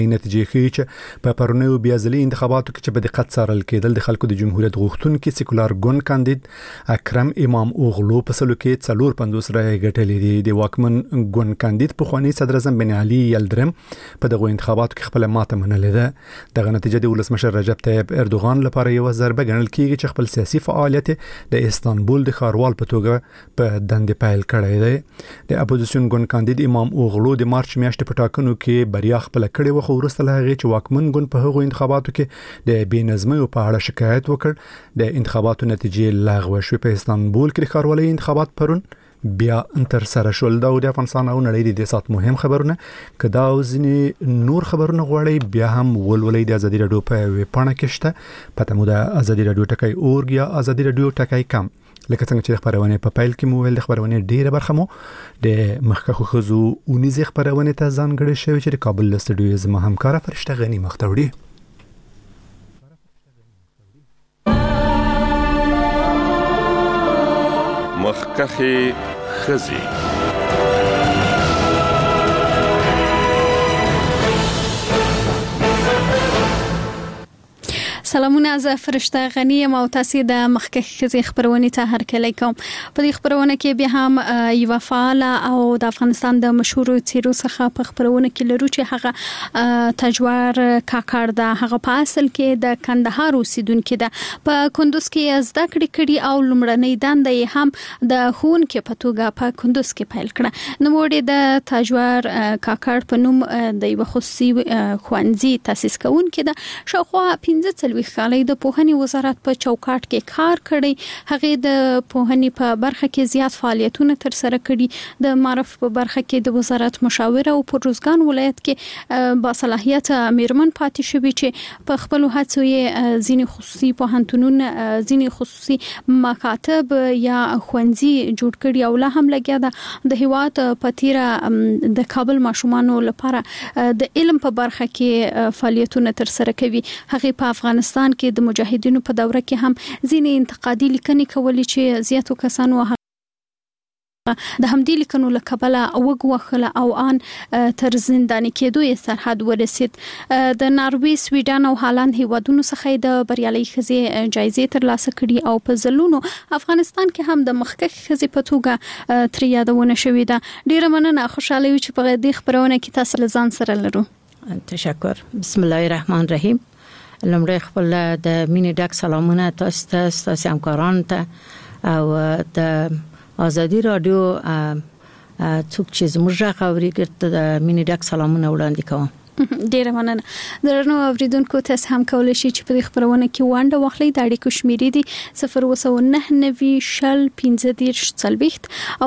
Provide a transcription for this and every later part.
نتیجې ښیي چې په پرونیو بیا ځلي انتخاباتو کې چې په دقت څارل کېدل د خلکو د جمهوریت غوښتونکي سیکولر ګوند کاندید اکرم امام اوغلو په سلو کې 450 رایې ګټلې دي. د واکمن ګوند کاندید په خواني صدر اعظم بن علي یلدرم په دغه انتخاباتو کې خپل ماته منلې ده. دغه نتیجه د ولسمشر رجب طیب اردوغان لپاره یو ضربه ګڼل کېږي چې خپل سیاسي فعالیت د استانبول د ښاروال په توګه په دندې پیل کړی دی. د اپوزیشن ګوند کاندید امام اوغلو د مارچ میاشتې په ټاکنو کې بریا خپل کړې و، خو وروسته له هغې چې واکمن ګوند په هغو انتخاباتو کې د بې نظمیو په اړه شکایت وکړ، د انتخاباتو نتیجې لغوه شوې. په استانبول کې د ښاروالۍ انتخابات پرون بیا تر سره شول. دا د افغانستان او نړۍ د سات مهم خبرونه کدا او ځینې نور خبرونه غواړي بیا هم ولولې د ازادي رادیو په ویبپاڼه کې شته. پته مو د ازادي رادیو ټکی اورګ یا ازادي رادیو ټکی کم. لکه څنګه چې خبرونه په پایل کې مو ویل د خبرونه ډیره برخه مو د مخکخو خزو اونیزه خبرونه ته ځانګړې شوی چې د کابل له سټډیو زما همکار فرشته غنی مختوړي. مخکخه خزي سلامونه، زه فرشته غنی یم او تاسو د مخکخ خزي خبرونه ته هرکلی کوم. په دې خبرونه کې به هم یو فعال او د افغانستان د مشهور څیرو څخه په خبرونه کې لرو چې هغه تجوار کاکړ ده. هغه په اصل کې د کندهار اوسیدونکو ده. په کندوز کې زده کړې او لومړنۍ دندې هم د خون کې په توګه په کندوز کې پیل کړه. نو موږ د تجوار کاکړ په نوم د یو خصوصي خوانزي تاسیس کوونکې ده. شاوخوا 15 خالي د پوهنې وزارت په چوکاټ کې کار کړی. هغه د پوهنې په برخه کې زیات فعالیتونه تر سره کړي. د معرف په برخه کې د وزارت مشاور او په روزګان ولایت کې با صلاحیت میرمن پاتې شوی چې په خپل هڅو یې ځینې خصوصي پوهنتونونه، ځینې خصوصي مکاتب یا خوانزي جوړ کړي او لا هم لګیا ده. د هیواد په تیره د کابل ماشومانو لپاره د علم په برخه کې فعالیتونه تر سره کوي. هغه په افغانستان کې د مجاهدینو په دوره کې هم ځینې انتقادي لیکنې کولې چې زیاتو کسانو د همدې لیکنو له کبله وګوخله او ان تر زنداني کېدو یې سرحد ورسید. د ناروې، سویډن او هالند هیوادونو څخه د بریالي خزي جایزې ترلاسه کړي او په ځلونو افغانستان کې هم د مخکخ خزي په توګه تر یادونه شوې ده. ډیره مننه، خوشاله یم چې په دې خبرونه کې تاسو له ځان سره لرو. تشکر. بسم الله الرحمن الرحیم. لمړی خپل د مینې ډک سلامونه تاسو همکارانو ته او د ازادي رادیو څوک چې زموږ غوړي ګرته د مینې ډک سلامونه وړاندې کوم. ډیره مننه. درنو اوریدونکو تاسو هم کولای شئ چې په دې خبرونه کې ونده واخلئ. د اړیکو شمیرې دي 02990 شل 15 40 او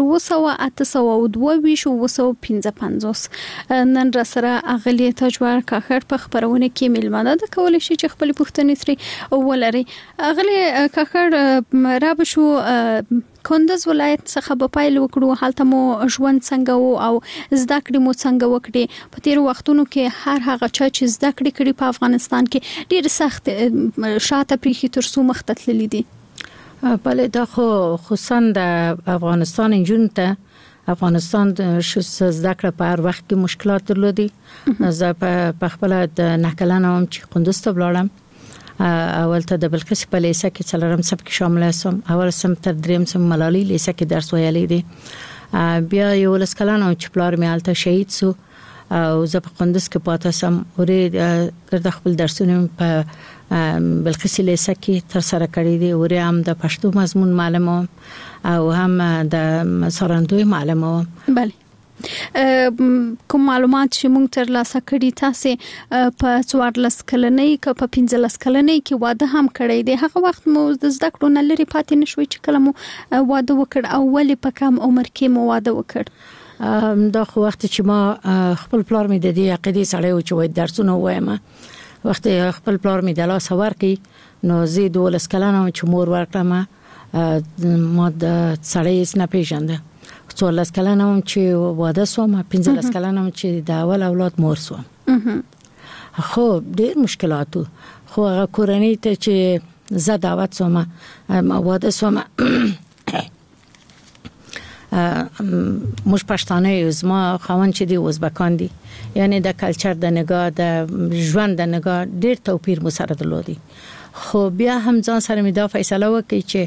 02822 نن را سره اغلی تجوار کاکړ په خبرونه کې ملمانه ده. کولای شئ چې خپل پوښتنې ترې ولرئ. اغلی کاکړ را بشو کندز ولایت څخه په پایل وکړو، حالت مو ژوند څنګه او زده کړې مو څنګه وکړي. په تیر وختونو کې هر هغه چې زده کړې کړي په افغانستان کې ډیر سخت شاته پریخي تر څو مخ ته تللی دي. بله، دا خصوصا د افغانستان انجونته افغانستان شو زده کړه په هر وخت کې مشکلات درلودي. زه په خپل د نکلانه هم چې کندز ته ولاړم. اول ته د بلخیس په لیسه کې څلورم صف کې شامل شوم. اول سم تر دریم سم ملالي لیسه کې درس ویلې دي. بیا یو لسکلانو چې پلار مې الته شهید سو او زه په کندز کې پاتې سم. اورې د خپل درسونه په بلخیس لیسه کې تر سره کړی دي. اورې هم د پښتو مضمون معلومه او هم د سرندوی معلومه. بله، کوم معلومات چې موږ تر لاسه کړی تاسو په 14 کلنۍ کې په 15 کلنۍ کې واده هم کړی دی. هغه وخت مو د زده کړو نه لري پاتې نشوي چې کله مو واده وکړ او ولې په کم عمر کې مو واده وکړ؟ دا خو وخت چې ما خپل پلار مې د دې عقیدې سره و چې درسونه وایم. وخت خپل پلار مې د لاس ورکې نو زه 12 کلنه چې مور ورکړم ما د سړی نه پیژنده. 14 کلنه هم چې واده سوم، 15 کلنه هم چې د اول اولاد مور سوم. خو ډېر مشکلاتو. خو هغه کورنۍ ته چې زه دعوت سوم واده سوم موږ پښتانه یو، زما خاوند چې دی ازبکان دي، یعنی د کلچر د نگاه د ژوند د نگاه ډیر توپیر مو سره درلودي. خو بیا هم ځان سره مې دا فیصله وکړه چې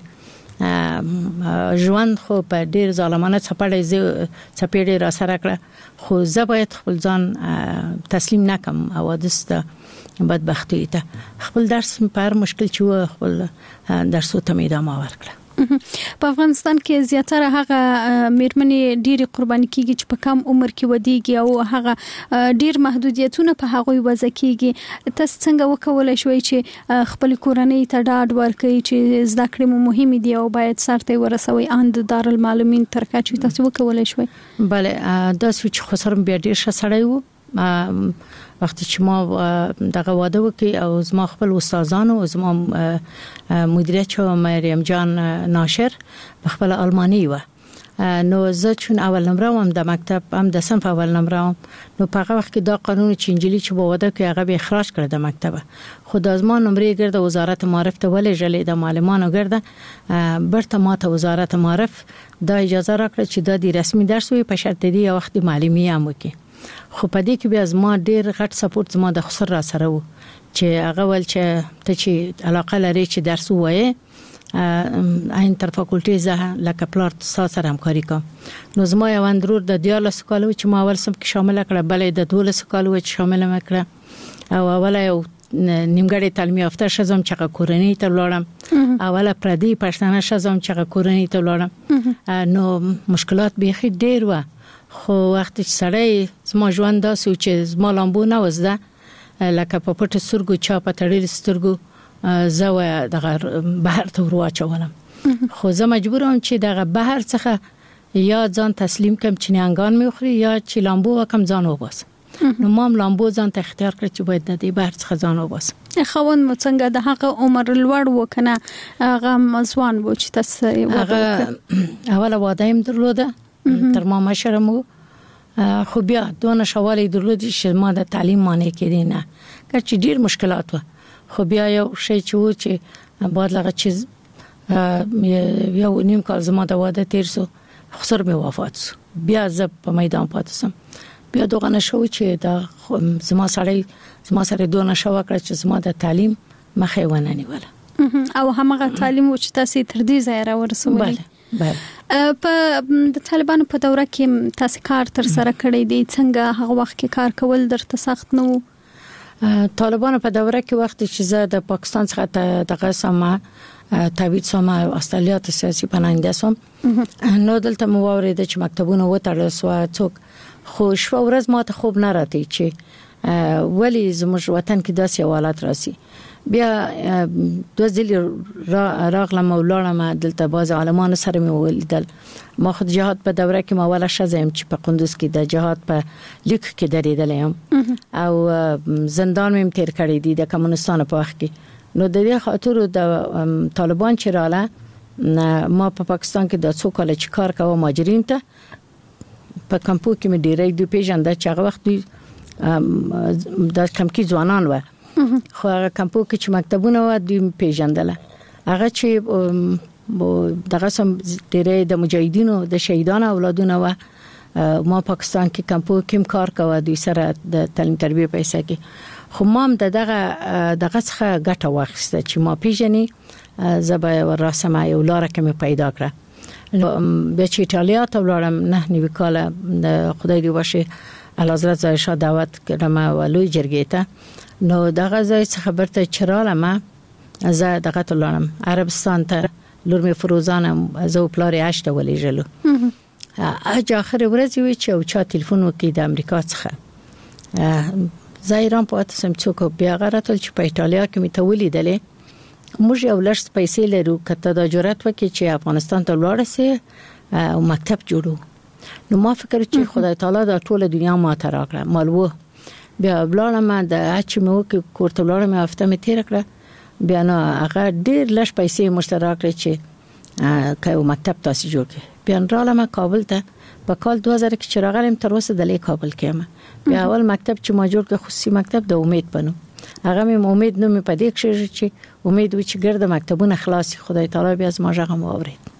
ژوند خو په ډیر ظالمانه چپېړې را سره کړه، خو زه باید خپل ځان تسلیم نکم او دسته بدبختی ته خپل درس پر مشکل چې و خپل درسو ته مې ادامه ورکړه. په افغانستان کې زیاتره هغه میرمنې ډېری قرباني کیږي چې په کم عمر کې ودیږي او هغه ډېر محدودیتونه په هغه وځ کیږي. تاسو څنګه وکولای شئ چې خپل کورنۍ ته ډاډ ورکړئ چې زده کړې مو مهمه دي او باید سرته ورسوي اند دارالمعلمین تر کچې تاسو وکولای شئ؟ بله، دا سوچ خسرم بیا ډېر ښه سړی وو. وختي چې ما دغه واده وکي او زما خپل استادانو او زما مدیریت شو مریم جان ناشر خپل آلمانی و، نو زه چون اول نمره وم د مکتب هم د صنف اول نمره وم، نو په هغه وخت کې دا قانون چې انجلی چې په واده کې هغه به اخراج کړ د مکتب، خو د ازمان نمرې ګرځه وزارت معارف ته ولې جلې د معلمانو ګرځه برته ماته وزارت معارف دا اجازه راکړه چې دا د رسمي درس وي په شرط دی وخت معلمي هم وکي. خو په دې کې بیا زما ډیر غټ سپورټ زما د خسر را سره وو چې هغه ول چې ته چې علاقه لري چې درس وایې این تر فاکولټي زه لکه پلار سره همکاري کوم. نو زما یو اندرور د 14 کالو چې ما اول سم کې شامل کړه، بلې د 12 کالو چې شامل مکړه او اوله یو نیمګړی تعلیمي یافته شزم چې کورنۍ ته ولاړم، اوله پردي پښتانه شزم چې کورنۍ ته ولاړم. نو مشکلات به ډیر و، خو وخت چې سړی زما ژوند داسې چې زما لامبو نه وزده لکه په پټ سترګو چا په تړل سترګو زه دغه بهر ته ورواچولم. خو زه مجبورم چې دغه بهر څخه یا ځان تسلیم کم چې ننګان مې خوري یا چې لامبو وکم ځان وباسم. نو مام لامبو ځان ته اختیار کړ چې باید د دې بهر څخه ځان وباسم. خوند مو څنګه د هغه عمر لوړ وکنه هغه مزوان و چې تاسو هغه اوله واده هم درلوده تر ما مشرمو، خو بیا دونه شواله درلودي چې ما د تعلیم معنی کې نه کچ ډیر مشکلات و. خو بیا یو شی چې و چې بعد لغه چیز یو نیم کال زما د واده تیر سو، خسر مې وفات سو، بیا زه په میدان پاتې سم. بیا دوغه نشو چې دا زما سره دونه شو کړ چې زما د تعلیم مخې ونه نیوله او همغه تعلیم چې تاسو تر دې ځای را ورسولې. بله په د طالبانو په دوره کې تاسو کار تر سره کړی دی، څنګه هغه وخت کې کار کول درته سخت نه و؟ طالبانو په دوره کې وخت چې زه د پاکستان څخه دغه سم تابعیت سم استرالیا ته سیاسي پناهنده سم، نو دلته مو اورید چې مکتبونه وتړل سو څوک، خو شو ورځ ماته خوب نه راته چې ولی زموږ وطن کې داسې حالات راسي. بیا دوه ځلې راغلم او لاړم دلته باز عالمانو سره مې ولیدل. ما خود جهاد په دوره کې ما ولا شزم چې په قندوز کې د جهاد په لیک کې درېدلم او زندان مې تیر کړی دی د کمونستانو په وخت کې. نو د دې خاطر د طالبان چې رااله ما په پاکستان کې د څو کال چې کار کوم ماجرین ته په کمپو کې مې ډیرې د پیژنده چې هغه وخت د کمکی ځوانان و، خو هغه کمپو کې چې مکتبونه و د پیژندل هغه چې دغه سم ډیرې د مجاهدینو د شهیدانو اولادونه و. ما پاکستان کې کمپو کې کار کوه دوی سره د تعلیم تربیه پیسې کې، خو ما هم دغه څخه ګټه واخیسته چې ما پیژني زبې ورسمه یو لار کې مې پیدا کړه. به چې ایتالیا ته ولاړم نه نیو کاله د خدای دی واشه اعلیحضرت زایشاه دعوت کړم ولوی جرګې ته. نو دغه ځای څخه برته چراله زه دغه ته ولاړم عربستان ته، لور مې فروزانه زه پلار عشت ولې جلو اجا اخر ورځ وی چې او چا ټلیفون وکي د امریکا څخه زه ایران پاتې سم څوک بیا غراتل چې په ایتالیا کې مې ته ولیدلې موږ یو لږ پیسې لرو کته د جرأت وکي چې افغانستان ته ولاړ سي او مکتب جوړو. نو ما فکر چې خدای تعالی د ټوله دنیا ما ته راکړه مالوه. بیا ولاړم د اچ مې وکي کوړه ولاړم هفته مې تیر کړه، بیا نو هغه ډیر لږ پیسې مشترک کړ چې کایو مکتب تاسو جوړ کړ. بیا رالم کابل ته په کال 2000 کې چې راغلم تر اوسه د کابل کې بیا اول مکتب چې ما جوړ کړ خصوصي مکتب د امید بنو. هغه مې امید نو مې پدې کې چې امید و چې ګرد مکتبونه خلاصي، خدای تعالی بیا زما ژغه مو اورید.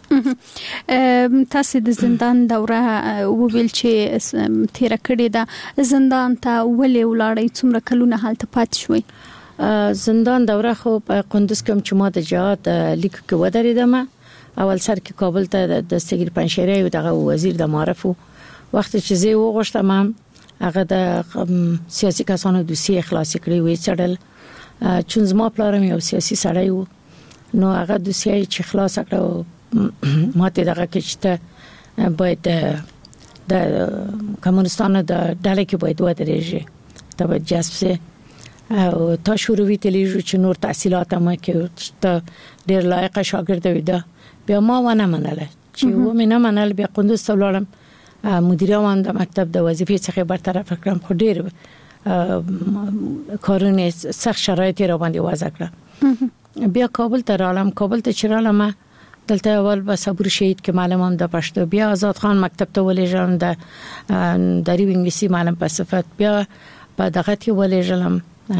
تاسو د زندان دوره وویل چې تیر کړی دا زندان ته ولې ولاړی څومره کلونه حالت پات شوي زندان دوره خو په قندوز کې چې ما د جهاد لیک کې ودرېدم اول سر کې کابل ته د سګیر پنځشری او دغه وزیر د معرفو وخت چې زه وغوښتم هغه د سیاسي کسانو دوسیه خلاص کړی وې چړل چون زما پلارم یو سیاسي سړی وو نو هغه دوسیه چې خلاص کړو ماته دغه کې چې باید د کمونستانو د ډلې کې باید ودرېږي ته باید جذب سي او تا شوروي تلېجو چې نور تحصیلات ما کې ته ډېر لایق شاګرد وې دا بیا ما ونه منله چې و مې نه منل بیا قندوز ته ولاړم مدیران د مکتب د وظیفې څخه برطرف کړم خو ډېر کارونه سخت شرایط را باندې وضع کړم بیا کابل ته رالم کابل ته چرالم دلته اول به صبر شهید کې معلم هم د پښتو بیا آزاد خان مکتب ته ولېږم د دری انګلیسي معلم په صفت بیا په دغه کې ولېږم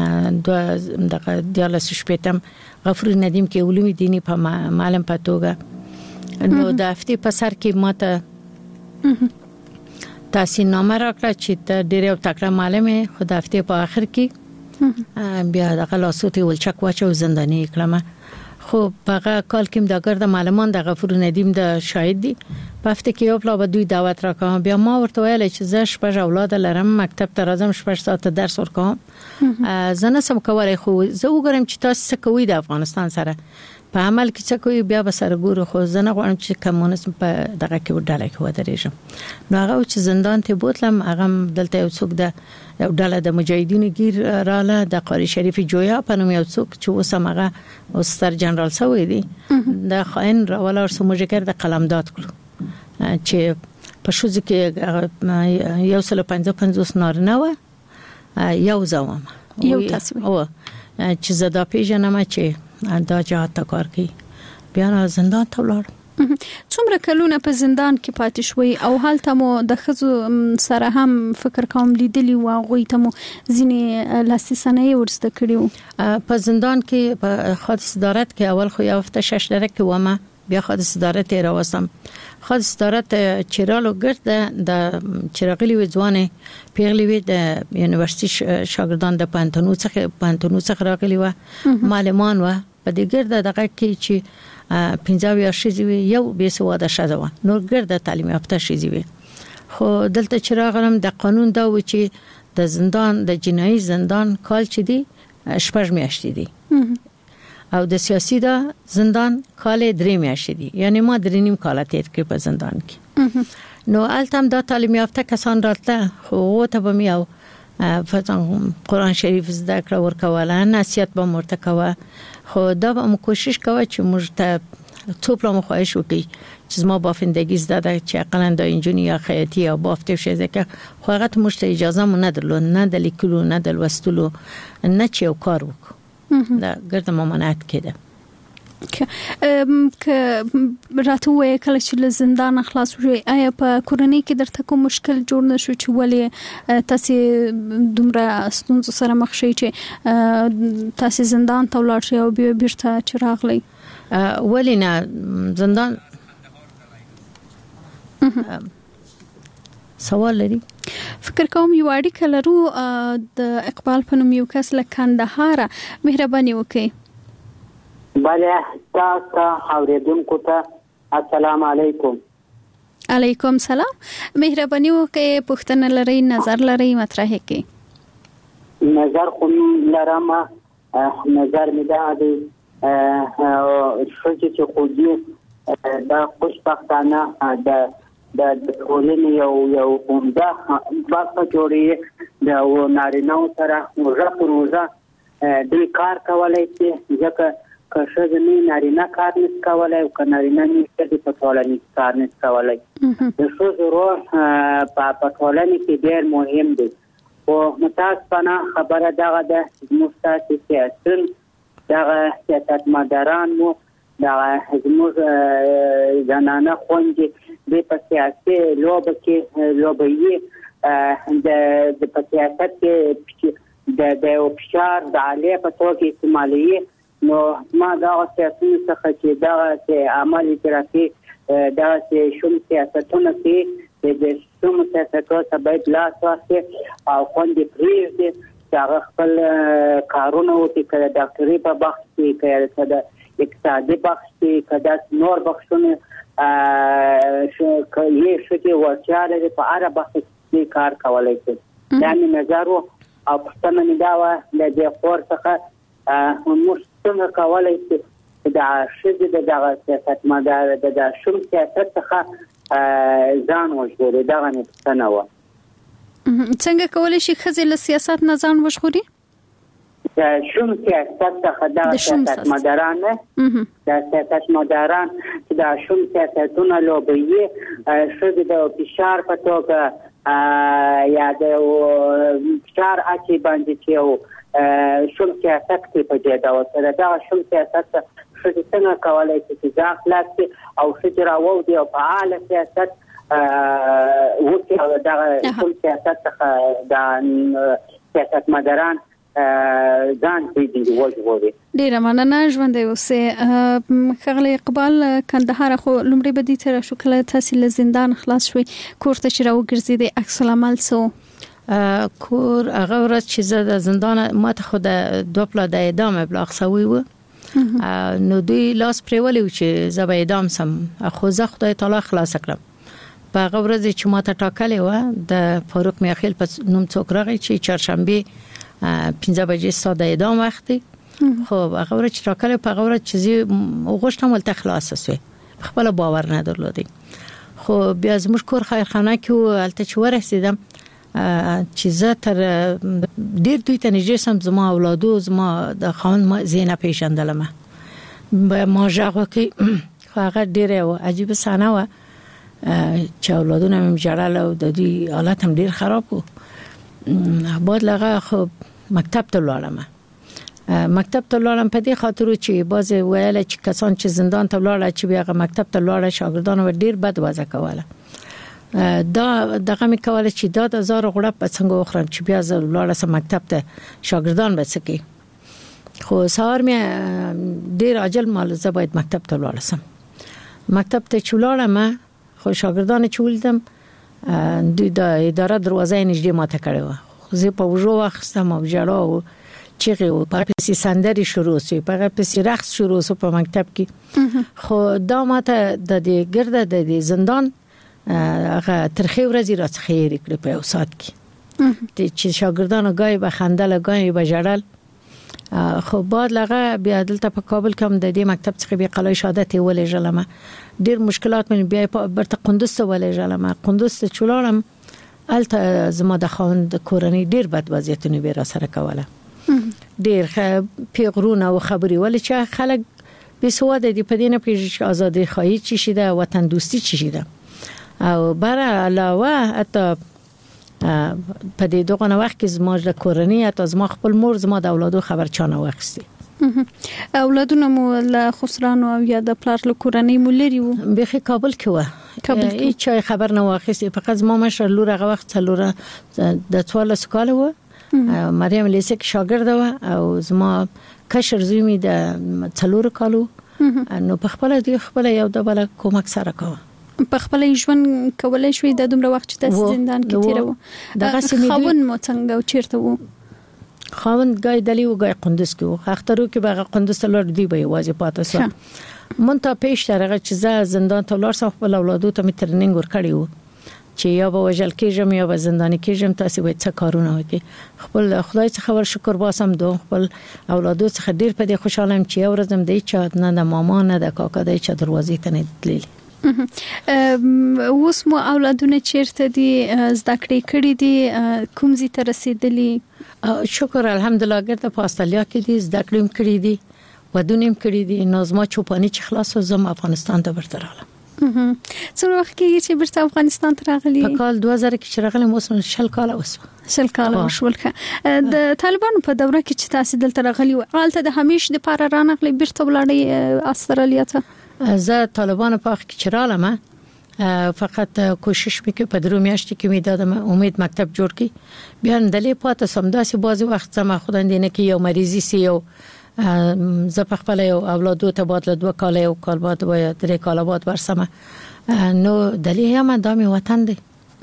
دغه دیالس شپتم غفور ندیم کې علوم دینی په معلم په توګه نو د هفته په سر کې ماته تحصیل نامه راکړه چې ته ډېر یو تکړه معلمه خو د هفته په اخر کې بیا دغه لاسوتي ولچک واچو زنداني کړم خو په کال کې د ګرد معلمان د غفور ندیم د شاهد دي په هفته کې یو پلا به دوی دعوت راکوم بیا ما ورته ویل چې زه شپږ اولاد لرم مکتب ته راځم 6 ساعت درس ورکوم زه نه سم کولای خو زه وګورم چې تاسو څه کوي د افغانستان سره په عمل کې څه کوي بیا به سره ګورو خو زه نه غواړم چې کمونیزم په دغه کې ډله کې ودرېږم نو هغه چې زندان ته بوتلم هغه دلته یو څوک د یو ډله د مجاهدینو گیر رااله د قاری شریف جویا په نوم یو څوک چې وسمغه استاد جنرال سوی دی د خاين راولار سموجکر د قلمداد کړو چې په شوځ کې یو سل 55 نارینه و یو زوم یو تاسو او چې زدا پیژنم چې دا جهاد تا کار کوي بیا زندان ته ولاړ څومره کلونه په زندان کې پاتې شوي او حالت مو د خزو سره هم فکر کوم لیدلی و غوي ته مو ځینې لاسي سنې ورسته کړیو په زندان کې په خاص صدارت کې اول خو یو هفته 6 درک ومه بیا خاص صدارت راوستم خاص صدارت چیرالو ګرد د چیرغلی وځوانه پیغلی وی د یونیورسيټي شاګردان د پانتونو څخه راغلی و معلمان و په دې ګرد دغه کې چې 15 یا شې یو به سواده شاده نور ګرد تعلیم یافته شې خو دلته چراغلم د قانون دا و چې د زندان د جنایي زندان کال چې دی شپږ میاشتې دي او د سیاسي دا زندان کال 3 میاشتې دي یعنی ما 3.5 کال تیر کړ په زندان کې نو التم دا تعلیم یافته کسان راته خو ته به میاو فتن قرآن شریف زده کړه ورکواله نصیحت به مرته کوه خو دا به مو کوشش کوه چې موږ ته څوپلو خواهش وکړي چې ما بافندگی زده چې اقلا د انجینر خیاطی یا بافته شي ځکه خو هغه ته مشته اجازه مو نه درلود نه د لیکلو نه د وستلو نه چې کار وکړو دا ګرځم ممانعت کړه که راتوې کله چې له زندان خلاص شوې آیا په کورنۍ کې درته کوم مشکل جوړ نشو چې ولې تاسو دومره ستونزو سره مخ شئ چې تاسو زندان ته ولاړ شئ او بیا بیرته چراغلی ولې نه زندان سوال لري فکر کوم یو اړیکه لرو د اقبال په نوم یو کس له کندهار مهرباني وکړئ بله تاسو اوریدونکو ته السلام علیکم علیکم سلام مهرباني وکړئ پوښتنه لرئ نظر لرئ مطرح کړئ نظر خو لرم نظر می ده چې خو دې دا خوشبختانه د ټولنې یو عمده برخه جوړي د نارینه سره روزه دوی کار کولای شي ځکه که ښځه نه نارینه کار نشي کولای او که نارینه نه ښځې په ټولنه کې کار نشي کولای د ښځو رول په ټولنه کې ډېر مهم دی خو متاسفانه خبره دغه ده زموږ تاسې سیاسون دغه سیاستمداران مو دغه زموږ زنانه خویندې دوی په سیاسي لوبه کې لوبوي د په سیاست کې د یو فشار د عالیه په توګه استعمالوي نو ما دغه سیاسي څخه چې دغه عمل اعترافي دا چې شوم سیاستونه کې د شوم سیاستونو ته باید لاس واخلي او خوندې پرېږدي چې هغه خپل کارونه وکړي، که د ډاکټري په بخش کې، که د اقتصادي بخش کې، که د نور بخشونه یې ښځې وړتیا لري په هره بخش کې کار کولی شي. دا مې نظر و او پوښتنه مې دا وه له دې خور څخه موږ څنګه کولی شو د ښځې د دغه سیاستمدار د شوم سیاست څخه ځان وژغوري. دغه مې پوښتنه وه. څنګه کولی شي ښځې له سیاست نه ځان وژغوري؟ د شوم سیاست څخه دغه سیاستمداران د سیاستمداران چې د شوم سیاستونه لوبوي ښځې د فشار په توګه یا د فشار اچي باندې چې یو شوم سیاست کې په دې ډول سره دغه شوم سیاست ښځې څنګه کولی شي چې ځان خلاص کړي او ښځې راووځي او فعاله سیاست وکړي او دغه شوم سیاست څخه د سیاستمداران ځان پیژني وژغوري. ډیره مننه. ژوندی اوسئ. ښاغلی اقبال کندهار خو لومړی به دې ته راشو کله تاسې له زندان خلاص شوئ کور ته چې راوګرځېدئ عکس العمل څه کور هغه ورځ چې زه د زندان ماته خو د دوه پلا د اعدام ابلاغ شوی و نو دوی لاس پرېولي چې زه به اعدام سم خو زه خدای تعالی خلاص کړم. په هغه ورځ چې ماته ټاکلې و د فاروق میاخیل په نوم څوک راغی چې چهارشنبه 15 بجې ساده اعدام وختي. خو هغه ورځ چې راکله په هغه ورځ چې غوښتم ولته خلاص شوی خپل باور نه درلودي. خو بیا زموږ کور خیرخانه کې ولته چې ورسېدم چې زه تر ډیر دوی ته نږدې سم زما اولادو زما د خان زینه پیژندلم ما ژغ کې خو هغه ډیره عجیب سانه و چې اولادونه مې جړل او د دې حالت هم ډیر خراب و. بعد لغه خو مکتب ته لاړم په دې خاطر چې باز ویل چې کسان چې زندان ته لاړل چې بیا مکتب ته لاړل شاګردان و ډیر بد وضع کوله. دا دغه مې کوله چې دا د زار غړپ په څنګه وخرم چې بیا زه لاړم مکتب ته شاګردان بسکی. خو سهار مې ډیر عجل مال زه باید مکتب ته لاړم. مکتب ته چولارم خو شاګردان چولدم دوی د اداره دروازه نږدې ماته کړې و. زه په وژو واخستم او جړا او چیغې او په پسې سندري شروع شو په پسې رقص شروع شو په مکتب کې. خو دا ماته د دې ګرده د زندان هغه ترخی ورځې راڅخه یې کړې په یو سات کې چې شاګردانو غاي به خندل غاي به جړل. خو بعد لغه بیا دلته په کابل کې د دې مکتب څخه به قلای شهادت ولې جلمه ډیر مشکلات من بیا په برته قندوز ته ولې جلمه قندوز ته چولارم الته زما د خوند کورنۍ ډیر بد وضعیتونه به را سره کوله ډیر پیغرونه او خبري ولې چې خلک به سواده دی په دینه پیژ آزادي خواهی چی شده وطن دوستی چی شده او بر علاوه حتی په دې دغه وخت کې زما د کورنۍ ته زما خپل مور زما د اولادو خبر چانه وخستی. اولادونه مو له خسرانو او یا د پلار له کورنۍ مو لري وو؟ به کابل کې و. هیڅ خبر نه واخیستی فقط زما مشر لور هغه وخت څلوره د 14 کال و مریم لیسه کې شاګرد و او زما کشر زوی می د 4 کالو نو په خپل دی خپل یو د بل کومک سره کوه په خپل ژوند کولای شوې د دومره وخت چې تاسو زندان کې تیرو دغه خاون مو څنګه او چیرته وو؟ خاون گای دلی و گای قندوز کې و اخترو کې به قندوز ته لور دی به واځي پاتې سو مونته پیش درغه چې زه زندان ته لور سم خپل اولادو ته می ترننګ ور کړی و چې یا به وجل کېږم یا به زندان کېږم تاسو به څه کارونه وکړي. خپل خدای څخه خبر شکر باسم دوه خپل اولادو څخه ډیر په دې خوشاله ام چې ورځم دی چې نه د ماما نه د کاکا دی چې دروازې ته نه تللی. اوس مو اولادونه چیرته دي زده کړې کړې دي کوم ځای ته رسیدلی؟ شکر الحمدلله ګرته په استرالیا کې دي زده کړې کړې دي ودونیم کړې دي نظم چوپانی چې خلاص زم افغانستان ته ورتراله. څو وخت کې چې برته افغانستان ته راغلی؟ په کال 2000 کې چې راغلی موسم شل کال وسو. شل کال وشول. د طالبانو په دوره کې چې تاسو دلته راغلی و حالت د همیش د پاره رانغلی برته ولاړی استرالیا ته؟ زه طالبانو په وخت کې چراله فقط کوشش وکړم په درو میاشتې کې میدادم امید مکتب جوړ کی بیا دلې پاتې سم داسې بازي وخت زما خدای دې نه کې یو مریضي سی یو زه په خپل یو اولادو ته بعد له 2 کال یو کال بعد و 3 کال بعد ورسمه نو دلیه ما دامي وطن دی.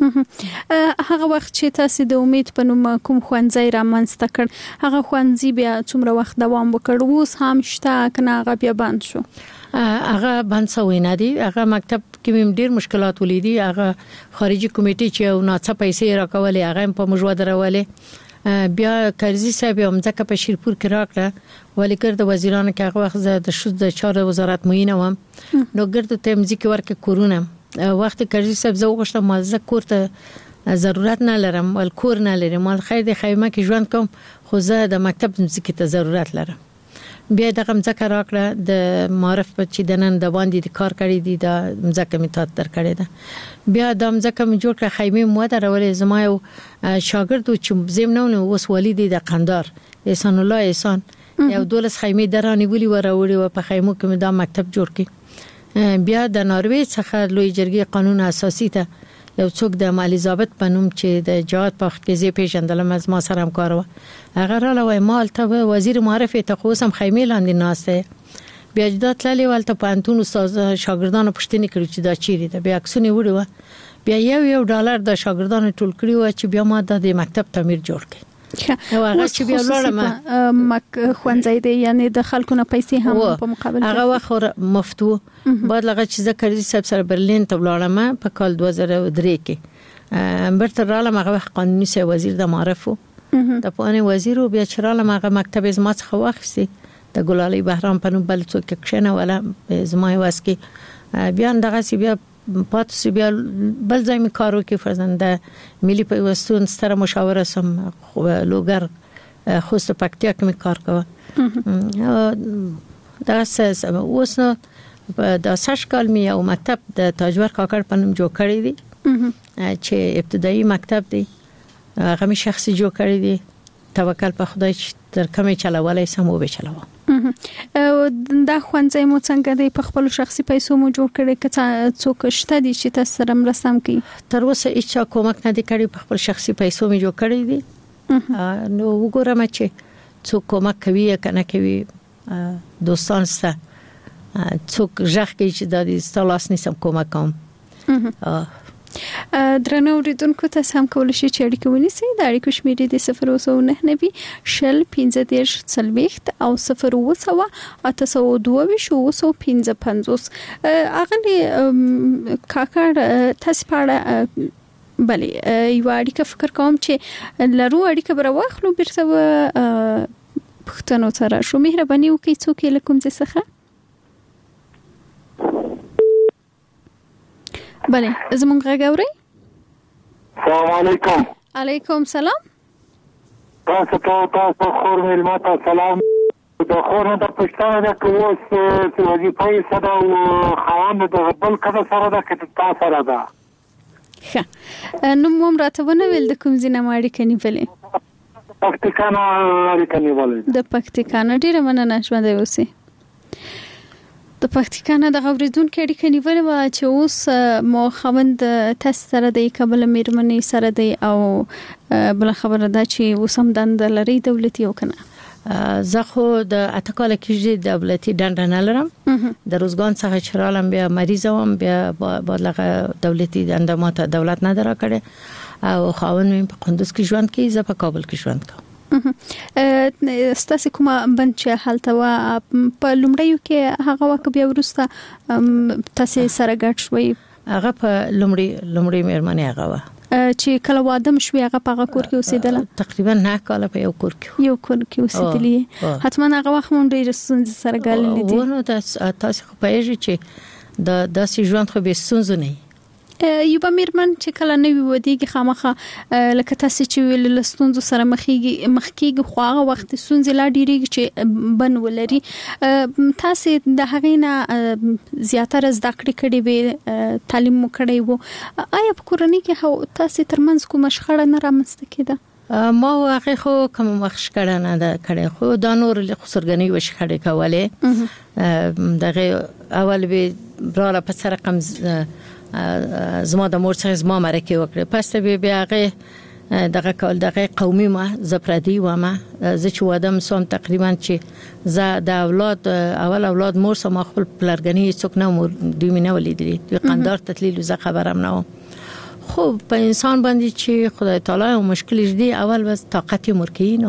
هغه وخت چې تاسو د امید په نوم کوم خوانځي رامنځته کړ هغه خوانځي بیا څومره وخت دوام وکړ اوس هم شته کنه هغه بیا بند شو؟ هغه بند شوی نه دی. هغه مکتب کې ډیر مشکلات ولیدي. هغه خارجي کمیټې چې او ناڅه پیسې راکولې هغه په موږ درولې. بیا کرزي صاحب هم ځکه په شیرپور کې راکړه ولی ګرد وزیرانو کې هغه وخت د شوز د چارو وزارت معینه وم نو ګرد ته مزيک ورکه کورونا وخت کرزي صاحب زه وغوښتم ما زه کور ته ضرورت نه لرم ول کور نه لرم مال خیر د خیمه کې ژوند کوم خو زه د مکتب مزيک ته ضرورت لرم. بیا دغه مزکه راکړه د معرف په چې د نن د باندې د کار کړی دی د مزکه میتات در کړی ده. بیا د مزکه می جوړ کړ خیمه مو درولې زما یو شاګرد چې زمنونه اوس والد د قندار احسان الله احسان یو دولس خیمه درانی ویلی وراوړي و په خیمو کې دا مکتب جوړ کړي. بیا د ناروی څخه لوی جرګې قانون اساسي ته یو څوک د مالی ضابط پنوم چې د جهاد په وخت کې زی پیژندلم از ما سره همکار و هغه را لوي مال ته وزیر معرفت ته خوسم خیمه لاندې ناسته بیا جدات لالي ولته پانتون استاد شاګردانو پښتني کړی چې دا چیرې ده بیا عکسونه وړو بیا یو ډالر د شاګردانو ټول کړی و چې بیا ما د مکتب تعمیر جوړ کړ. او هغه چې بیا لړم مک خوانځي دی یعنی د خلکو نه پیسې هم په مقابل هغه وخت مفتو بعد لغه چې ذکر صاحب سره برلین ته ولاړم په کال 2003 کې برتر رالم هغه وخت قانوني سي وزیر د معرفت د پوهنې وزیر او بیا چرالم هغه مکتب از ما څخه واخستي د ګلالي بهرام په نوم بل څوک کښنه ولا زما واسکي بیا دغه سی بیا پاتې بیا بل ځای می کارو کې فرزند ملي پیوستون ستره مشاوره سم لوګر خوست پکتیا کې می کار کوه دا اساس اوس نو د ساشکال می او مکتب د تاجور کاکړ په نوم جوړ کړی دی چې ابتدایي مکتب دی هغه می شخصي جوړ کړی دی توکل په خدای چې تر کومه چلولای سمو به چلاوه. دا خوانځي مو څنګه دی په خپل شخصي پیسو مو جوړ کړی که څوک شته دي چې تاسو سره مرسته کوي؟ تر اوسه هیڅ کومک نه دی کړی په خپل شخصي پیسو می جوړ کړی دی نو وګورم چې څوک کومک کوي کنه کوي دوستان سره څوک ځخ کوي چې د دې ستالاس نسم کومک کوم. درنو اوریدونکو تاسو هم کولای شئ چې اړیکه ونیسئ. د اړیکو شمیرې د 009 شل 15 40 او 0 802 55. اغلی کاکړ تاسو پاړه بله یو اړیکه فکر کوم چې لرو اړیکه بر واخلو بیرته پښتنو سره شو مهرباني وکړئ څوک یې لکم څخه. بله زمونږ غږ اورئ؟ السلام علیکم. علیکم سلام. تاسو خور مېلمه ته سلام. د خور نه د پښتنه د کوس چې وظیفه سره او خوان د بل کده سره د کته سره ده. ښه نو موږ راتونه ویل د کوم ځای نه اړیکه نیولې؟ پکتیکانا اړیکه نیولې. د پکتیکانا ډیره مننه ژوندی اوسئ. د پکتیکانا د غوریدون کې اړیکه نیولې و چې اوس مو خوند تاسو سره د کابل میرمنې سره دی او بل خبره ده چې اوس هم دند لري دولتي او کنه زه خو د اتکاله کې دولتي دند نه لرم د روزګان څخه چرالم بیا مریض وم بیا بدلغه دولتي دند ماته دولت نه درا کړي او خاون مې په قندوز کې ژوند کوي زه په کابل کې ژوند کوم. ستاسو کومه بند چې حالت وا په لومړیو کې هغه وخت بیا ورسته تاسو سره ګډ شوي هغه په لومړی مېرمنې هغه وا چې کله واده مشوي هغه په کور کې اوسېدله تقریبا 9 کال په یو کور کې اوسېدلی حتما هغه وخت مونږ ډېر ستونزې سره ګاللې دي ونه تاسو خو پېژې چې د داسې ژوند خو به ستونزې نه یو میرمن چې کله نوی ودیږي خامخه لکه تاسو چې ویل لستونزو سره مخکېږي خو هغه وخت ستونزې لا ډېریږي چې بن ولري تاسو د هغې نه زیاتره زده کړې کړې وي تعلیم مو کړی وو آیا په کورنۍ کې تاسو ترمنځ کومه شخړه نه رامنځته کېده؟ ما واقع خو کوم وخت شخړه نه ده کړې خو دا نور خسرګنی و شخړې کولې دغه اول به براله په سره رقم زما د مور څخه زما مرکه وکړه پس ته بیا هغه دغه کول دغه قومي ما زپردي و ما زه چې وادم سوم تقریبا چې زه د اولاد اول اولاد مور سم خپل پلرګنی څوک نه مور دوی مینه ولیدلې قندار تتلیل زه خبرم نه خو په انسان باندې چې خدای تعالی او مشکل دي اول بس طاقت مرکینو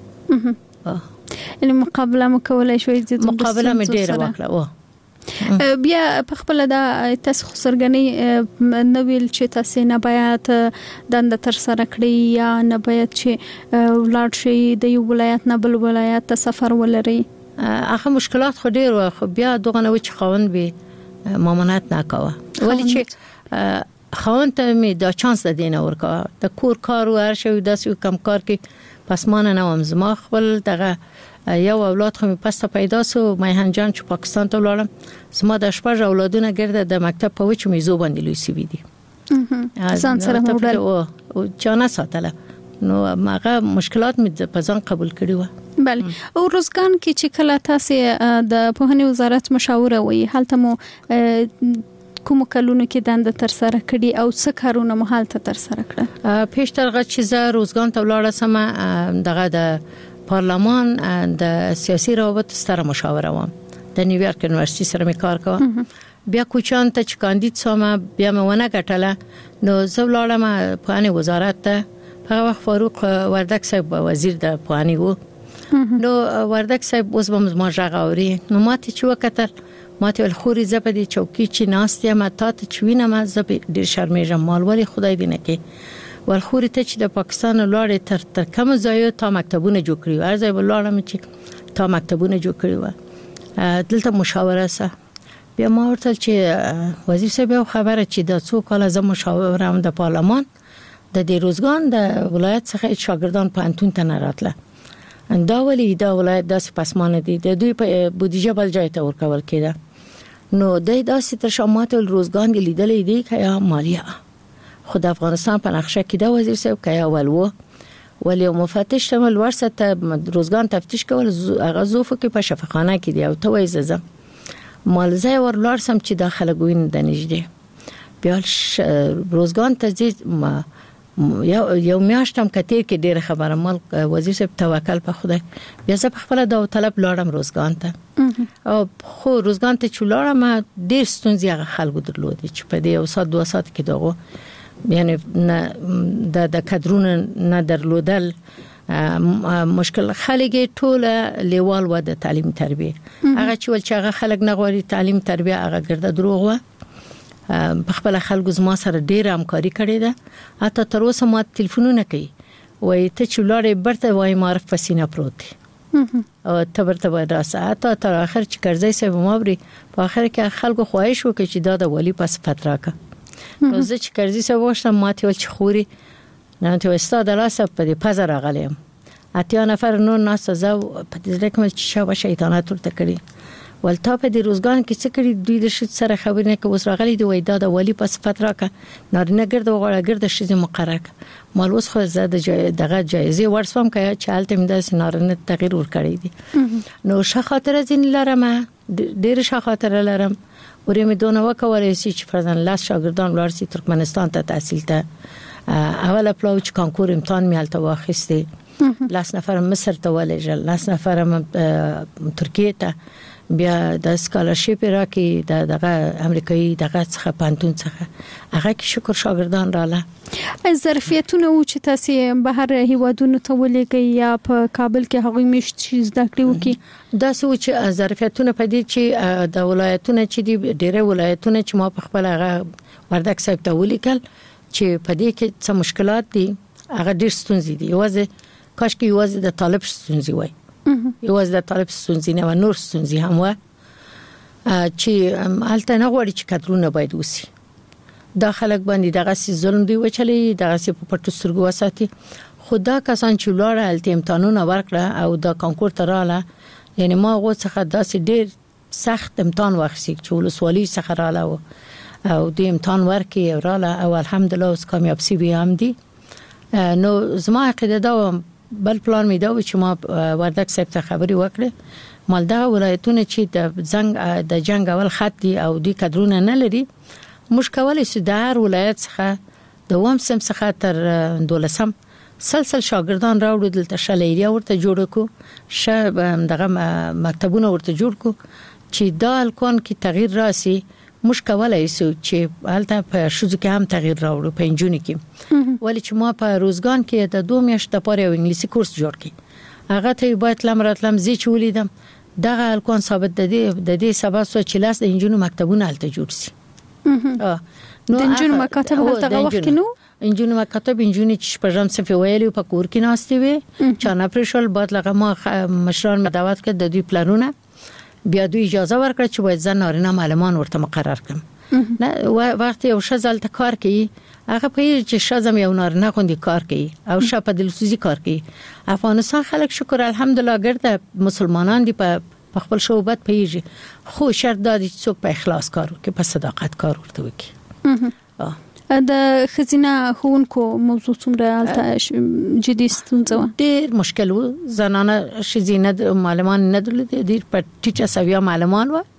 ان مقابله مکولای شوي مقابله مې ډیره وکړه بیا په خپل د تاسو خسرګنی نو ویل چې تاسو نه باید دند تر سره کړی یا نه باید چې ولادت شي د یو ولایت نه بل ولایت ته سفر ولري هغه مشکلات خو ډیر خو بیا دغه نو چې خوند به مامانت نه کاوه ولی چې خوند ته می دا چانس د دینه ورکا د کور کار ور شو داسې کم کار کې پس مان نه وم زما خپل دغه یو اولاد خو پسته پیدا سو مېهن جان چې پاکستان ته ولاړم زما د شپږ اولادونه ګرځه د مکتب په وچ میزو باندې لوي سی وی دي ځان سره موډل او چانه ساتله نو هغه مشکلات مې په ځان قبول کړی و بله او روزګان کې چې کله تاسو د پوهنې وزارت مشاوره وي هلته مو کوم کلونو کې دند تر سره کړي او څه کارونه مو حالت تر سره کړه پیشترغه چې زه روزګان ته ولاړم سم دغه د پارلمان د سیاسي روابط ستره مشاوره وم د نیویارک یونیورسيټي سره مې کار کوم بیا کوچان ته چې کاندید سوم بیا مې ونه ګټله نو زه ولاړم په وزارت ته هغه وخت فاروق وردک صاحب وزیر د پوهنې وو نو وردک صاحب اوس به ما ژغوري نو ماته چې وکتل ماته ول خوري زپدي چوکي چې ناستیا ما ته چوینه ما زپ ډیر شرمېږم مالوري خدای دې نه کې ولخوري ته چې د پاکستان لوړ تر کوم ځای ته مکتبونه جوړ کړی و ارزه ولړم چې تا مکتبونه جوړ کړی و دلته مشاوره سره بیا ما ورته چې وزیر صاحب خبره چې د څو کال زما مشاوره هم د پارلمان د دې روزګان د ولایت څخه شاګردان په انتون ته نه راتله دا ولی دا ولایت داسې پسمانه دي د دوی په بودیجه بل ځای ته ورکول کېده نو د داسې تر شمات روزګان کې لیدلې دي چې مالیه خود افغانستان په نقشه کې دا وزیر صاحب کیا ولو ولی مفتش تمل ورسته روزګان تفتیش کول هغه زوفو کې په شفاخانه کې دی او ته وایي زم مالزه ورلار سم چې داخله ګوین د نږدې بیا روزګان ته یو میاشتم کتیر کې ډیره خبره مال وزیر صاحب توکل په خدای بیا زه په خپل دا طلب لاړم روزګان ته او خو روزګان ته چولارم ډیر ستونزې هغه خلکو درلودي چې په دې یو سات 2 سات کې دغه یعنی د کادرونو نه درلودل مشکل خلک ټول لیوال و د تعلیم تربیه هغه چې هغه خلک نه غواړي تعلیم تربیه هغه ګرځي دروغ و په خپل خلکو زما سره ډیر همکاري کړې ده حتی تر اوسه ما ټلیفونونه کوي وای ته چې لارې برته وای معرف پسینه پروت او تبرته وای راسه حتی تر اخر چې کرزی صاحب مابري په اخر کې خلکو خواهش وکړي چې دا د ولی پس فتراکه نو زه چې کرزی صاحب وښتم ماته ول چې خوري نه ته استاد لاسه په دې پزر غلیم اتیا نفر نور ناس زو په دې رقم چې شاو شیطانات ورته کړی ولته په دې روزګان کې څه کړی دوی د شت سره خبرې نه کوي راغلي دی وای دا د ولی پس فتراکه نارینه ګرد وغړه ګرد شې مقرره مال اوس خو زده دغه جایزه ورسوم کای چالت مې د نارینه تغییر ور کړی دي نو ښه خاطر زین لرم ډیر ښه خاطر لرم ورې مې دونه وکولای چې فرزن لاس شاګردان ولر سي ترکمنستان ته تحصیل ته اوله پلوچ کانکور امتحان مې الته واخیسته لاس نفر مصر ته ولېجل لاس نفر ترکیه ته بیا د سکالرشپ راکې دغه امریکایي دغه څخه پانتون څخه هغه کې شکر شاګردان رااله ظرفیتونه و چې تاسو بهر هیوادونو ته ولېږئ یا په کابل کې هغوی مشت چیز د کړیو کې دا څه چې ظرفیتونه په دې چې د ولایتونو چې دی ډېر ولایتونه چې ما په خپل هغه وردک صاحب ته ولیکل چې په دې کې څه مشکلات دي هغه ډېر ستونزې دي یوازې کاش کې یوازې د طالب ستونزې وای یوازې د طالب ستونزې نه و نور ستونزې هم و چې الته نه غواړي چې کډرونه باید وسی دا خلک باندې دغه سي ظلم دی وچلي دغه سي په پټو سترګو وساتي خدا کسان چې لاره الته امتحانونه ورکړه او دا کانکور تراله یعنی ما غو څخه داسې ډیر سخت امتحان واخیسي چې ولسوالي څخه رااله او د امتحان ورکې رااله او الحمدلله اوس کامیاب سی وی هم دي نو زما عقیده دا بل پلان مې دا و چې ما وردک صاحب ته خبري وکړه مالدغه ولایتونه چې د جنگ اول خط دي او د کډرونه نه لري مشکل سي د هر ولایت څخه د وم سم څخه تر 12 سلسل شاګردان راوړل دلته شلیریا ورته جوړ کو دغه مکتبونه ورته جوړ کو چې دا الکون کې تغییر راسي مش کولای شو چې حالته په شوزو کې هم تغییر راوړو په انجونی کې ولی چې ما په روزګان کې د 2 میاشتې لپاره یو انګلیسي کورس جوړ کړ هغه ته باید لمراتلم زی چولیدم دغه الکون ثابت د دې سبب سو چې لاس د انجونو مکتبونه حالته جوړ سي نو انجونو مکاتب هلته وخت کې نو انجونو مکاتب انجونی چې په جام صفه ویلو په کور کې ناشته وي چانه پرشل بعد لغه ما مشران دعوت کړ د دوی پلانونه بیا دوی اجازه ورکړه چې باید زن نارینه معلمان ورته مقرر کړم نه وخت یو شزل ته کار کوي هغه په چې شزم یو نارینه خوندي کار کوي او شپه د لسوزي کار کوي افغانستان خلک شکر الحمدلله ګرځي مسلمانان دي په خپل شوبت پیږي خو شرط د څوک په اخلاص کار کوي په صداقت کار ورته وکړي د خزینه هونکو موضوع څومره جدي ستونزه ډېر مشکل و زنانه خزینه معلمان نه ډېر په ټیټه سویا معلمان و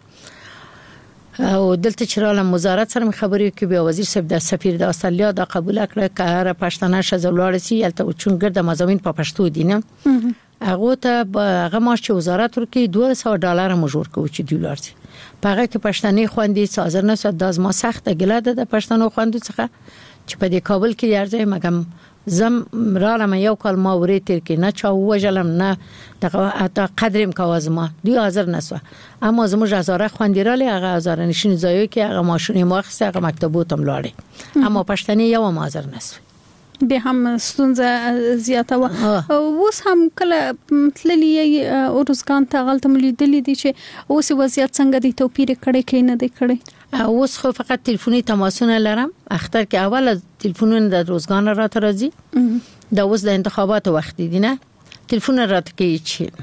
او دلته چراله وزارت سره خبرې کوي بیا وزیر صاحب د سفیر د استرالیا د قبول کړه کار پښتنه شزلوړ سي الته چون ګرد مزامین په پښتو دي نه هغه ته هغه ماش چې وزارت ورکی $200 مجور کوي چې $2 سي پاره کې پښتني خوندې سازر نه صد از ما سخت ګلاده د پښتنو خوندو څخه چې په دې کابل کې یارځي مګم زم را لم یو کال ما ورې تر کې نه چا وجلم نه دغه اته قدرم کوازما دی حاضر نسو اما زموږ هزاره خوندیراله هغه هزاره نشین زایو کې هغه ماشونی ماخصه هغه مکتبوت هم لاړې اما پښتني یو هم حاضر نسو به هم ستونزه زیاته و اوس هم کله تللی اورزګان ته غلطه ملیدلې دي چې اوس وضعیت څنګه دی توپیر کړي کې نه دی کړي اوس خو فقط ټلیفوني تماسونه لرم اختر کې اول ټلیفونونه د روزګان راته راځي دا اوس د انتخاباتو وخت دي نه ټلیفون راته کوي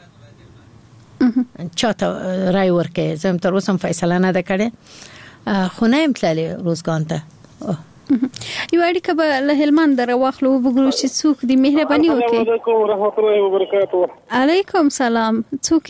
چې چاته رای ورکې زم تر اوسه فیصله نه ده کړې خو نه امتلالي روزګان ته یو اړیکه به له هلمند راوخلو وګورو چې څوک دی مهرباني وکړي علیکم ورحمت الله وبرکاته علیکم سلام څوک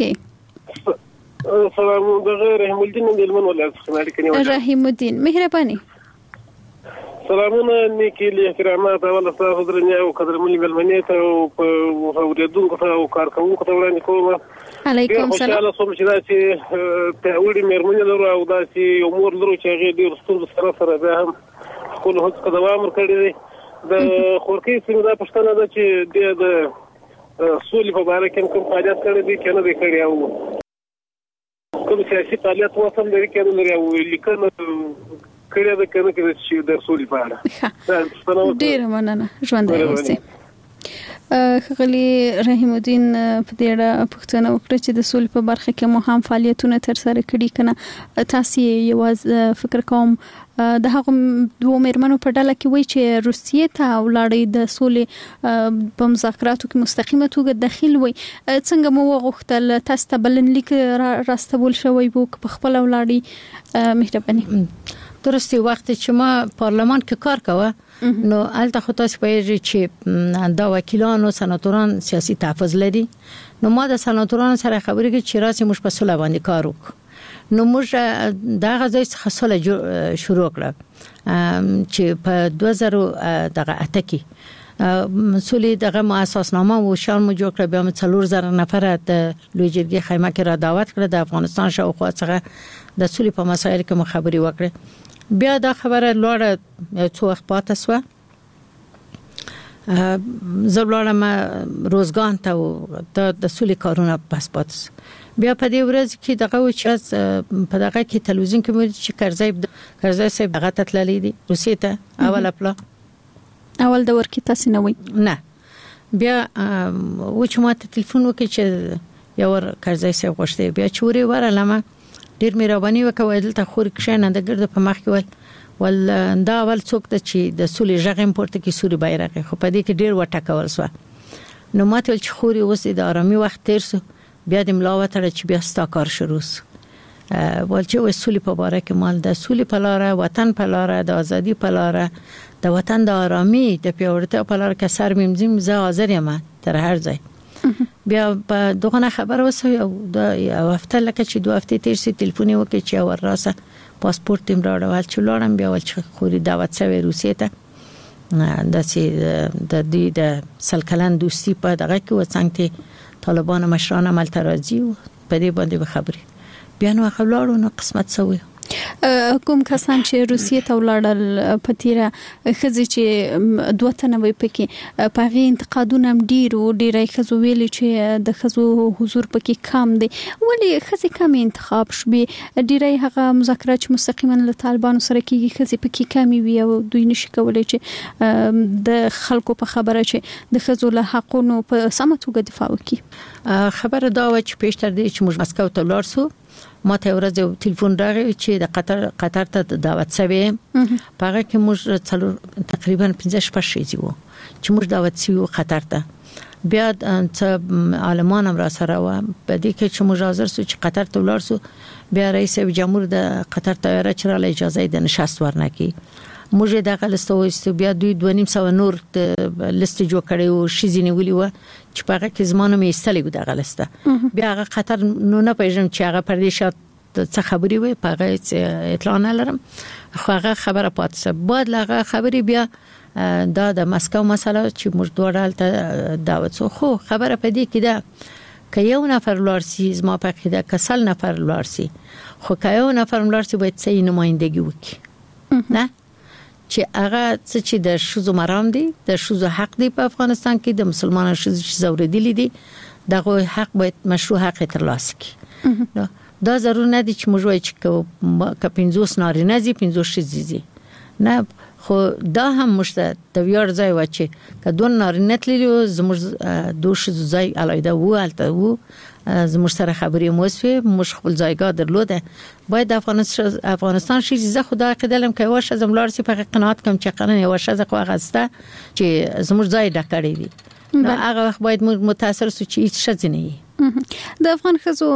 سلام د رحیم الدین د هلمند ولایت رحیم الدین مهرباني سلامونه نیکی له احترامات اول تاسو درنه او قدر ملي ملمنه ته او په ورېدونکو ته او کارکونکو ته وړاندې کوم علیکم سلام الله سم چې دا چې ته وړي مېرمنې لرو او دا چې یو مور لرو چې هغه ډیر ستونزې سره به هم خپل هڅه دوام ورکړي دي د خورکې څنګه د پښتنه د چې د سولې په اړه کوم فعالیت کړی دي کنه به کړی او کوم سیاسي فعالیت وصل لري کنه لري او لیکنه کړی د کنه چې د سولې په اړه ډیر مننه ژوند اوسئ خغلی رحیم الدین په دې اړه پوښتنه وکړه چې د سولې په برخه کې مو هم فعالیتونه تر سره کړي کنه تاسو یې فکر کوم د هغه دوه مېرمنو په ډله کې وایي چې روسیې ته ولاړې د سولې په مذاکراتو کې مستقیمه توګه داخل وي څنګه مو وغوښتل تاسو ته بلنلیک راستول شوی وو په خپل ولاړې مهرباني درسته وخت چې ما پارلمان کې کار کوه نو الته خو تاسو پېژې چې دا وکیلانو سناتوران سیاسي تحفظ لري نو ما د سناتورانو سره خبرې کې چې راسي موږ په سولې باندې کار وکړو نو موږ دا غځای څخه سولې شروع کړه چې په 2008 کې سولې دغه اساسنامه او شان مو جوړ کړ بیا مې 4000 نفر د لوی جرګې خیمه کې را دعوت کړ د افغانستان شاوخوا څخه د سولې په مسایل کې مخابري وکړه بیا دا خبره لوړه یو څو وخت پاتې سو زبلړم روزګان ته د سولې کارونه پس پاتې بیا په دې ورځ کې دغه چې په دغه کې تلویزیون کې مې چې کرزی صاحب دغه تللی دي روسیې ته اول د ورکی تاسو نه وای نه بیا و چې ما ته ټلیفون وکړ چې یو کرزی صاحب غوښته بیا چوري ورلمه ډیر مهرباني وکوي دلته خور کښنه د ګرد په مخ کې ول دا اول څوک ته چې د سولې ژغم پورته کې سوري بیرغ خو په دې کې ډیر وټکول سو نو ماته چې خوري اوس د آرامي وخت تیر سو بیا د ملاوت را چې بیا ستا کار شروع سو ول چې وسولې په باره کې مال د سولې په لار وطن په لار د ازادي په لار د وطن د آرامي د پیاوړتیا په لار کې سر ممزم زه حاضر یم تر هر ځای بیا په دغه خبر وسو یو هفته لکه چې 2 هفته تیر سي ټلیفون وکړي چې ور راسه پاسپورت تیم راوړل چې لاړم بیا ول چې خوري دعوت شوی روسیې ته د دې د سلکلن دوستي په دغه کې وڅنګ طالبان مشران عمل ترازی په دې باندې خبري بیا نو خبرو نو قسمت سوي کوم کسان چې روسیې ته ولاړل پتیره خزي چې دوه تنوي پکې پاغي انتقادونه ډیرای خزو ویل چې د خزو حضور پکې کم دی ولی خزي کم انتخاب شوي ډیرای هغه مذاکرات مستقیما له طالبانو سره کیږي خزي پکې کمی وي او دوی نشي کولای چې د خلکو په خبره چې د خزو له حقونو په سمه توګه دفاع وکړي خبره دا و چې پیشتر دی چې موږ مسکو ته لاړ سو ما ته ورځ ټلیفون راغی چې د قطر ته دعوت شوی پاره کې موږ تقریبا 15 شپږ وو چې موږ دعوت شوی قطر ته بیا څه عالمان هم را سره و په دې کې چې موږ حاضر سو چې قطر ته ولر سو بیا رئیس جمهور د قطر ته راچراله اجازه د نشست ورنکي موږ دغه لسته بیا دوی 2.5 نور لیست جوړ کړي او شیزینی ولي و چې پاره کې زمانه مې استلګو دغه لسته بیا هغه قطر نو نه پېژم چې هغه پر دې شات څه خبري وي پاره اطلاع نه لرم خو هغه خبره پاتې بعد لغه خبري بیا دا د مسکو مسله چې موږ دوړل ته دعوت سو خو خبره پدې کې ده که یو نفر لارسي زما پکې ده کسل نفر لارسي خو که یو نفر لارسي باید صحیح نمائندگی وکړي نه چې هغه چې د شوزو مرام دي د شوزو حق دی په افغانستان کې د مسلمانانو شوزو زوردلی دي دغه حق باید مشروع حق ترلاسه کړي دا ضرور نه دي چې موږ وایو چې که 50 نارینه دي 50 شذي نه خو دا هم مشته د ویار ځای و چې که دوه نارینه تللی زموږ دوه شذو ځای علایده وو الته وو زموږ سره خبرې موسوي موږ خپل ځایګاه درلوده باید افغانستان شي زه خدای قدلم که واشه زملار سي په قناعت کوم چې قانون واشه زه خو غسته چې زموږ ځای ډکړې دي نو هغه وخت باید متاثر سو چې هیڅ شځنی د افغان خزو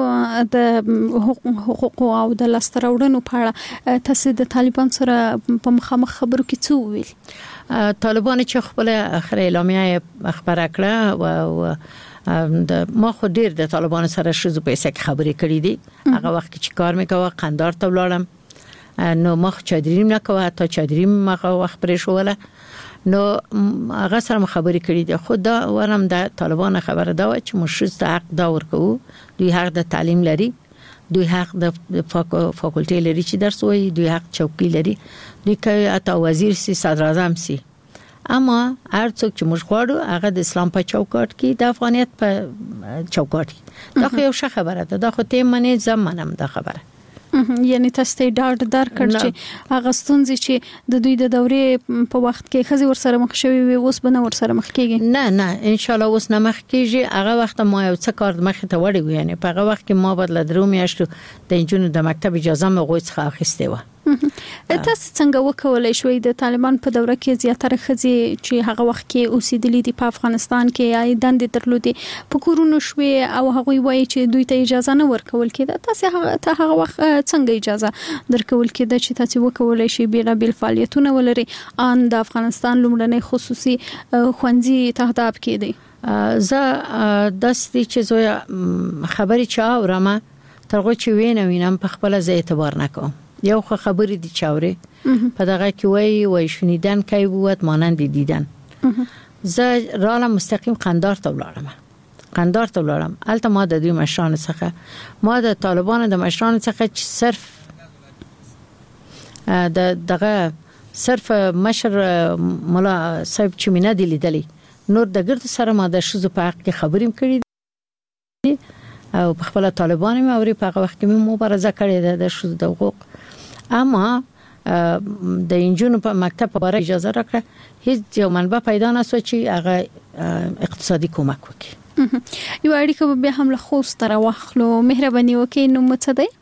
د حقوق او د لاستراوړنو په اړه تاسو د طالبان سره په مخامخ خبرو کې څه ویل طالبان چې خپل اخر اعلامیه خبره کړه او د ما خو ډیر د طالبان سره شزو په اساس خبرې کړې دي هغه وخت چې کار میکوه قندار ته ولاړم نو مخ چادریم نه کوه تا چادریم مخه وخت پرې شوله نو هغه سره خبرې کړې دي خو دا ورم د طالبان خبره دا و چې مشرز ته حق دا ورکو دوی حق د تعلیم لري دوی حق د فاکولټي لري چې درس وایي دوی حق چوکۍ لري دوی کوي اته وزیر سي صدر اعظم سي اما هر څوک چې موږ غواړو هغه د اسلام په چوکاټ کې د افغانیت په چوکاټ کې دا خو یو ښه خبره ده دا خو ته منی زمانم دا خبره یعنی تاسو ته ډاډ درکړ چې هغه ستونزې چې د دوی د دورې په وخت کې خزي ورسره مخ شوي وي اوس به نه ورسره مخ کیږي نه ان شاء الله اوس نه مخ کیږي هغه وخت ما یو څه کار مخ ته وړي یعنی په هغه وخت کې ما بدل درو میاشتو د انجونو د مکتب اجازه مې غوښ څخه اخیسته و تاسو څنګه وکولای شوي د طالبان په دوره کې زیاتره خزي چې هغه وخت کې اوسېدلې دي په افغانستان کې یا دندې درلودې په کورونو شوي او هغه وایي چې دوی ته اجازه نه ورکول کېده تاسو هغه وخت څنګه اجازه درکول کېده چې تاسو وکولای شئ بیل فعالیتونه ولري ان د افغانستان لومړنۍ خصوصي خوندزي تهداب کېدی زه د ستې چې زویا خبرې چا ورما ترغه چې وینم په خپل ځای اعتبار نکوم یو خبرې دي چاوري په دغه کې وای شنیدن کوي ووت مانند دیدن زه رااله مستقیم قندار ته ولاړم البته ما د دوی مشران څخه ما د طالبان د مشران څخه چې صرف مشر مولا صاحب چې مینه دی لیدلې نور د ګرد سره ما د شذو په حق کې خبرې کړې او په خپل طالبان مې اوري په هغه وخت کې مې مبارزه کړې ده د شذو د حقوق اما د انجونو په مکتب په اړه اجازه راکړه هیڅ یو منبع پیدا نه شو چې هغه اقتصادي کومک وکړي یو اړیکه به هم له خوست تر واخلو مهرباني وکړئ نو مڅ دی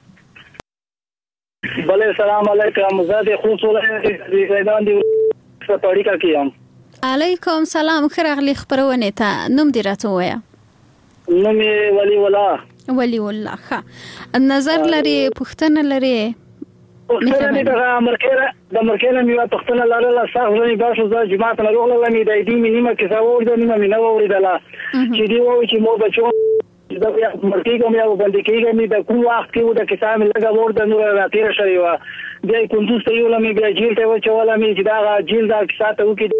بله سلام علیکم زه د خوست ولایت د میدان دی په اړیکه کې یم علیکم سلام خیرغلی خبرونه ته نوم دی راته وایا نوم ولی الله ښه نظر لري پښتنه لري پښتنه د مرکه میوه پښتنه لرله ساحلونی باسو ز جماعت نه روغله می د دې نیمه کې څاور د نیمه مینه وریدله چې دی وو چې مو بچو دا مرکه کوم یو باندې کېږي می د کوم وخت کې د کتاب لګا ور د نور راتیر شوی و بیا کوم څه یو لمه بیا جیل ته و چوله می چې دا جیل دا ساته و کې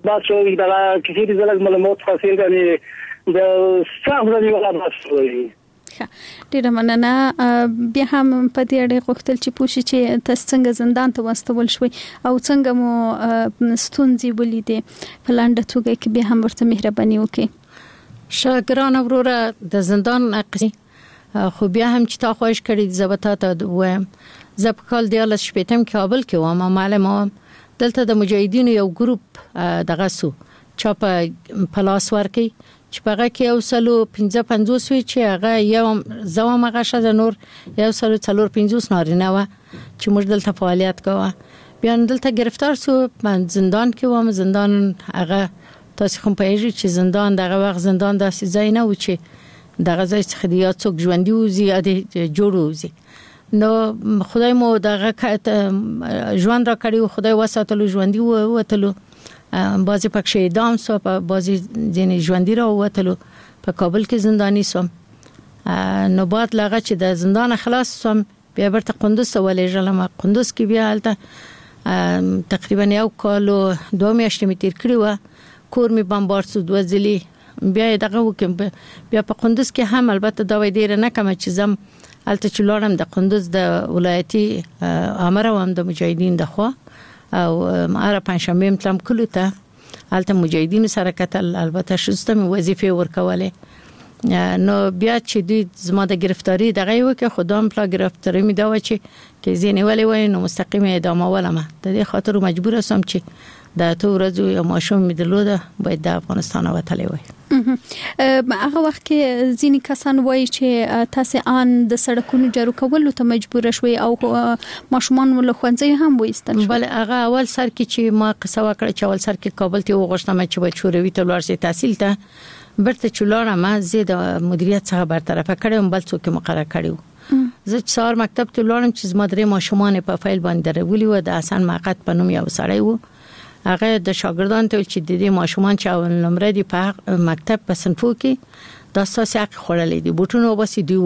بس شو دا كثير زلق معلومات حاصل غني دا څنګه ولا بس ډیره مننه. بیا هم په دې اړه غوښتل چې پوښي چې تاسو څنګه زندان ته واستول شوي او څنګه مو ستونزې ولیدې په لاندې توګه کې بیا هم ورته مهرباني وکړي. شاګران وروره د زندان اقصی خو بیا هم چې تا خوښ کړی زبتا ته وایم زه په کال 2018 کابل کې وم معلم دلته د مجاهدینو یو ګروپ دغه سو چا په پلاس ورکی چې په هغه کې یو سلو 55 وی چې هغه یو زوام هغه شته نور یو سلو 450 نارینه و چې موږ دلته فعالیت کوو. بیا دلته گرفتار سو زندان کې وم. زندان هغه تاسو کوم پیږي چې زندان دغه وخت زندان داسې ځای نه و چې دغه ځای څخه د یاد څوک ژوندۍ وزي یا جوړوزي. نو خدای مو دغه ژوند را کړی خدای وساتلو ژوندۍ وتلو بعضی پکې اعدام سو په بعضی ځینې ژوندۍ را وتلو په کابل کې زنداني سوم. نو بعد لغه چې د زندان خلاص سوم بیا ورته قندوز ته ولېږلم. قندوز کې بیا هلته تقریبا یو کال او 2 میاشتې می تیر کړی و. کور می بمبار شو 2 ځلې بیا دغه وکم. بیا په قندوز کې هم البته دا وای ډیر نه کوم چې زم الته چلورم د قندوز د ولایتي امر وم د مجاهدین د خوا او ماره پنځشنبه تلم کلو ته الته مجاهدین سره کتل البته شستم وظیفه ورکواله. نو بیا چې دوی زما د گرفتاری دغه یو کې خدام پلا گرفتاری می دا و چې زینې ولې وای نو مستقیم ادامه ولما د دې خاطر مجبور سم چې د تو ورځو یو ماشوم می درلوده باید د افغانستان وتلی وای. هغه وخت کې ځینی کسان وایي چې تاسو ان د سړکونو جارو کولو ته مجبور شوي او ماشومان ول خوځي هم وېستل. بل هغه اول سر کې چې ما قصه وکړه چې اول سر کې کابل ته وغوښتم چې بچوروي ته ورسې تحصیل ته برته چولاره ما زید مدیریت څخه برطرفه کړم بل څوک مقرره کړیو. زه څار مکتب ته لاړم چې زما درې ماشومان په فایل باندې درولي و د حسن مقت په نوم یو سړی و. هغه د شاګردان ته چې د دې ماشومان چې اول نمبر دی په مکتب په صنفو کې د اساسي حق خورلې دي بوټونو وبسي دی